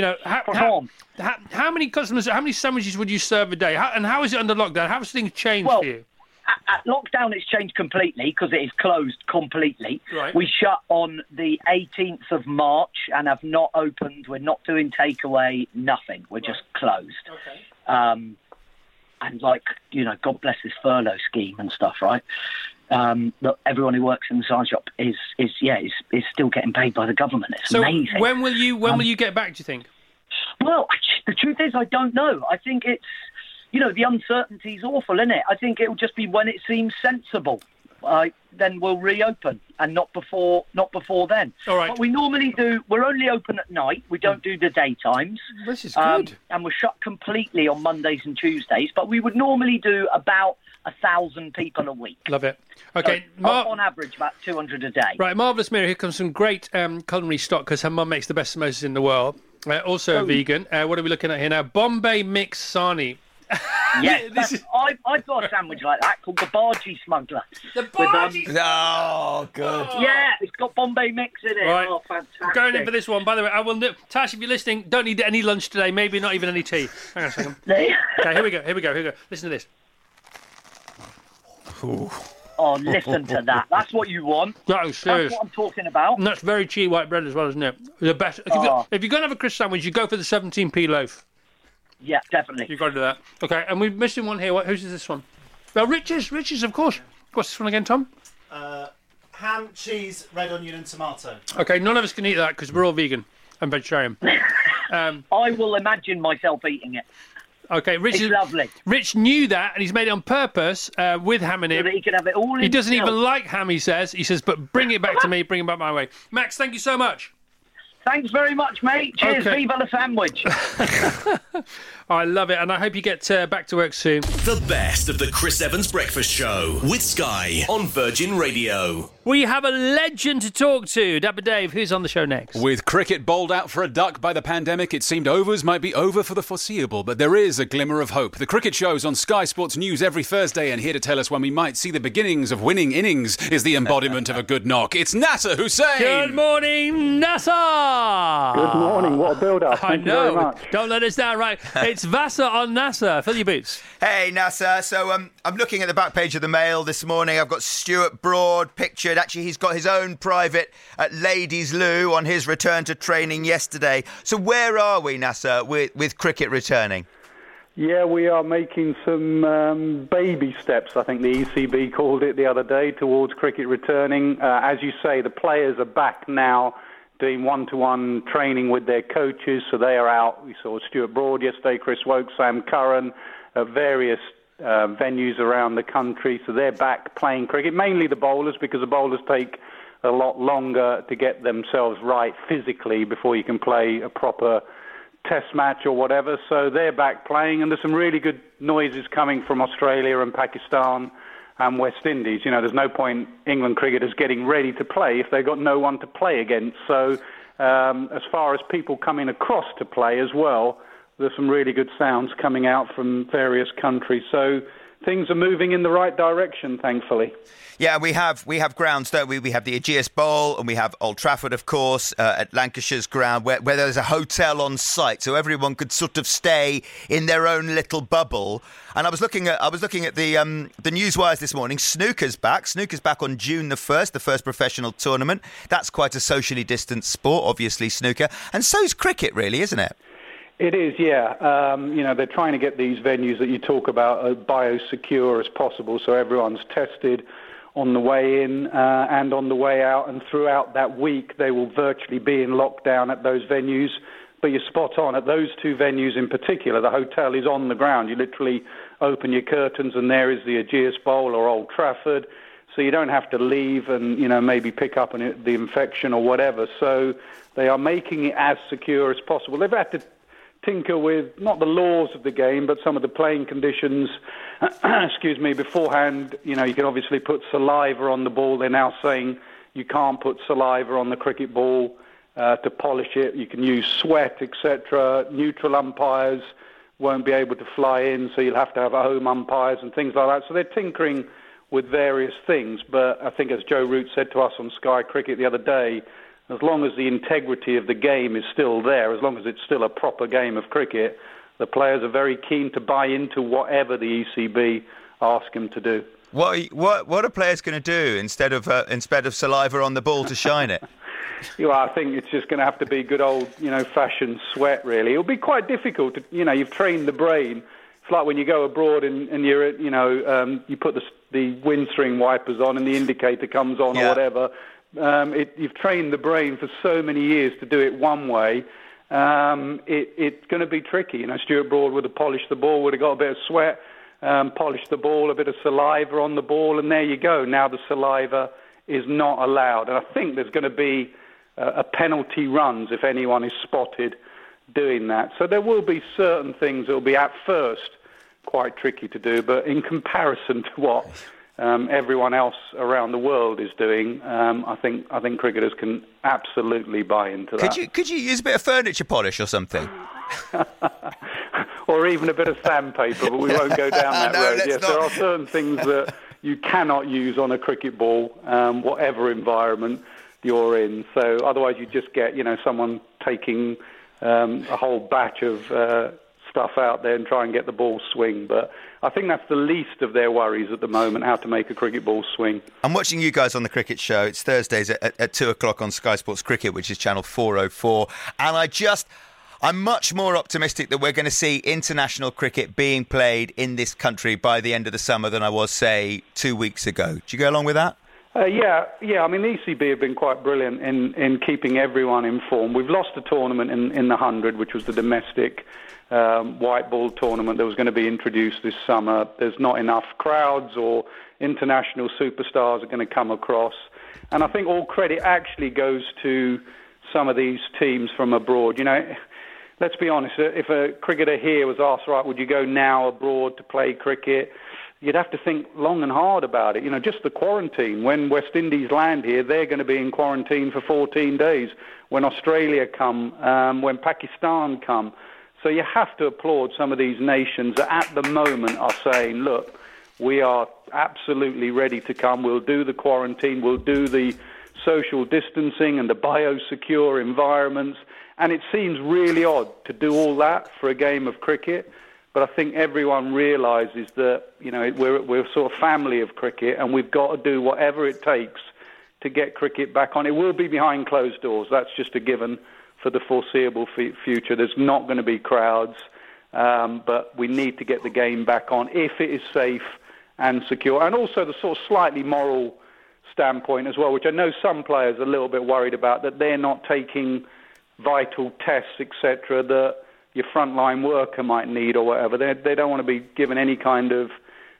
how many customers, how many sandwiches would you serve a day? And how is it under lockdown? How has things changed for you? At lockdown, it's changed completely because it is closed completely. Right. We shut on the 18th of March and have not opened. We're not doing takeaway, nothing. We're just closed. Okay. And God bless this furlough scheme and stuff, right? Look, everyone who works in the sandwich shop is still getting paid by the government. It's amazing. When will you get back, do you think? Well, the truth is, I don't know. I think it's, the uncertainty's awful, isn't it? I think it'll just be when it seems sensible. Then we'll reopen, and not before then. All right. But we normally do. We're only open at night. We don't do the daytimes. This is good. And we're shut completely on Mondays and Tuesdays. But we would normally do about 1,000 people a week. Love it. Okay, so on average, about 200 a day. Right, Marvellous Mira, here comes some great culinary stock because her mum makes the best samosas in the world. Also vegan. What are we looking at here now? Bombay Mix Sani. Yes, I've got a sandwich like that called the Bargee Smuggler. The Bargee Smuggler! Oh, good. Yeah, it's got Bombay Mix in it. Right. Oh, fantastic. Going in for this one. By the way, Tash, if you're listening, don't need any lunch today, maybe not even any tea. Hang on a second. Okay, here we go. Listen to this. Ooh. Oh, listen to that. That's what you want. That is serious. That's what I'm talking about. And that's very cheap white bread as well, isn't it? The best. If you're going to have a crisp sandwich, you go for the 17p loaf. Yeah, definitely. You've got to do that. Okay, and we're missing one here. Whose is this one? Well, Rich's, of course. What's this one again, Tom? Ham, cheese, red onion and tomato. Okay, none of us can eat that because we're all vegan and vegetarian. I will imagine myself eating it. Okay, Rich it's lovely. Rich knew that, and he's made it on purpose with ham in it. So that he can have it all. He doesn't even like ham. He says, but bring it back to me. Bring it back my way. Max, thank you so much. Thanks very much, mate. Cheers, okay. Viva la sandwich. I love it, and I hope you get back to work soon. The best of the Chris Evans Breakfast Show with Sky on Virgin Radio. We have a legend to talk to. Dapper Dave, who's on the show next? With cricket bowled out for a duck by the pandemic, it seemed overs might be over for the foreseeable, but there is a glimmer of hope. The cricket show's on Sky Sports News every Thursday, and here to tell us when we might see the beginnings of winning innings is the embodiment of a good knock. It's Nasser Hussain! Good morning, Nasser! Good morning, what a build-up. Thank you very much. Don't let us down, right. It's Vassar on Nasser. Fill your boots. Hey, Nasser. So I'm looking at the back page of the Mail this morning. I've got Stuart Broad pictured. Actually, he's got his own private ladies' loo on his return to training yesterday. So where are we, Nasser, with cricket returning? Yeah, we are making some baby steps, I think the ECB called it the other day, towards cricket returning. As you say, the players are back now doing one-to-one training with their coaches, so they are out. We saw Stuart Broad yesterday, Chris Woke, Sam Curran, at various venues around the country, so they're back playing cricket, mainly the bowlers, because the bowlers take a lot longer to get themselves right physically before you can play a proper test match or whatever, so they're back playing, and there's some really good noises coming from Australia and Pakistan and West Indies. You know, there's no point England cricketers getting ready to play if they've got no one to play against. So as far as people coming across to play as well, there's some really good sounds coming out from various countries. So things are moving in the right direction, thankfully. Yeah, we have grounds, don't we? We have the Ageas Bowl and we have Old Trafford, of course, at Lancashire's ground, where there's a hotel on site, so everyone could sort of stay in their own little bubble. And I was looking at the newswires this morning. Snooker's back. Snooker's back on June the 1st, the first professional tournament. That's quite a socially distanced sport, obviously, snooker. And so's cricket, really, isn't it? It is, yeah. They're trying to get these venues that you talk about as biosecure as possible, so everyone's tested on the way in and on the way out, and throughout that week they will virtually be in lockdown at those venues. But you're spot on. At those two venues in particular, the hotel is on the ground. You literally open your curtains and there is the Ageas Bowl or Old Trafford. so you don't have to leave and, maybe pick up the infection or whatever. So they are making it as secure as possible. They've had to tinker with not the laws of the game, but some of the playing conditions, beforehand. You can obviously put saliva on the ball. They're now saying you can't put saliva on the cricket ball to polish it. You can use sweat, etc. Neutral umpires won't be able to fly in, so you'll have to have home umpires and things like that. So they're tinkering with various things. But I think, as Joe Root said to us on Sky Cricket the other day, as long as the integrity of the game is still there, as long as it's still a proper game of cricket, the players are very keen to buy into whatever the ECB ask them to do. What are players going to do instead of saliva on the ball to shine it? I think it's just going to have to be good old, fashioned sweat, really. It'll be quite difficult to, you've trained the brain. It's like when you go abroad and you're, you put the windscreen wipers on and the indicator comes on or whatever. You've trained the brain for so many years to do it one way. It's going to be tricky. Stuart Broad would have polished the ball, would have got a bit of sweat, polished the ball, a bit of saliva on the ball, and there you go. Now the saliva is not allowed. And I think there's going to be a penalty runs if anyone is spotted doing that. So there will be certain things that will be at first quite tricky to do, but in comparison to what everyone else around the world is doing, I think cricketers can absolutely buy into that. Could you use a bit of furniture polish or something? Or even a bit of sandpaper, but we won't go down that road. Yes, there are certain things that you cannot use on a cricket ball, whatever environment you're in. So otherwise you just get, someone taking a whole batch of stuff out there and try and get the ball swing. But I think that's the least of their worries at the moment, how to make a cricket ball swing. I'm watching you guys on the cricket show. It's Thursdays at 2 o'clock on Sky Sports Cricket, which is channel 404. And I'm much more optimistic that we're going to see international cricket being played in this country by the end of the summer than I was, say, 2 weeks ago. Do you go along with that? Yeah. I mean, the ECB have been quite brilliant in keeping everyone informed. We've lost a tournament in the 100, which was the domestic white ball tournament that was going to be introduced this summer. There's not enough crowds or international superstars are going to come across. And I think all credit actually goes to some of these teams from abroad. Let's be honest, if a cricketer here was asked, right, would you go now abroad to play cricket? You'd have to think long and hard about it. Just the quarantine. When West Indies land here, they're going to be in quarantine for 14 days. When Australia come, when Pakistan come. So you have to applaud some of these nations that at the moment are saying, look, we are absolutely ready to come. We'll do the quarantine. We'll do the social distancing and the biosecure environments. And it seems really odd to do all that for a game of cricket. But I think everyone realises that, we're sort of family of cricket and we've got to do whatever it takes to get cricket back on. It will be behind closed doors. That's just a given for the foreseeable future. There's not going to be crowds, but we need to get the game back on if it is safe and secure. And also the sort of slightly moral standpoint as well, which I know some players are a little bit worried about, that they're not taking vital tests, etc., that your frontline worker might need or whatever. They don't want to be given any kind of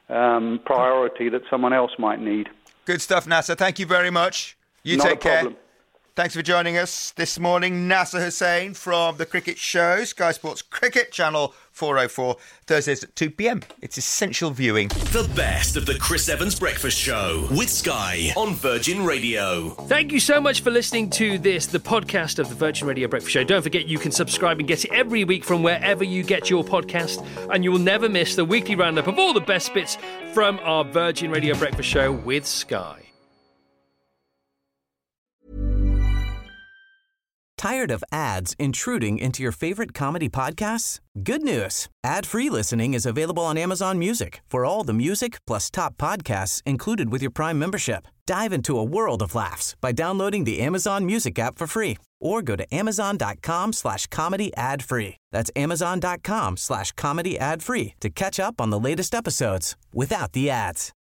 priority that someone else might need. Good stuff, Nasser. Thank you very much. You Not take a problem. care. Thanks for joining us this morning. Nasser Hussain from The Cricket Show, Sky Sports Cricket, channel 404, Thursdays at 2 p.m. It's essential viewing. The best of the Chris Evans Breakfast Show with Sky on Virgin Radio. Thank you so much for listening to this, the podcast of the Virgin Radio Breakfast Show. Don't forget you can subscribe and get it every week from wherever you get your podcast, and you will never miss the weekly roundup of all the best bits from our Virgin Radio Breakfast Show with Sky. Tired of ads intruding into your favorite comedy podcasts? Good news. Ad-free listening is available on Amazon Music for all the music plus top podcasts included with your Prime membership. Dive into a world of laughs by downloading the Amazon Music app for free or go to amazon.com/comedy ad-free. That's amazon.com/comedy ad-free to catch up on the latest episodes without the ads.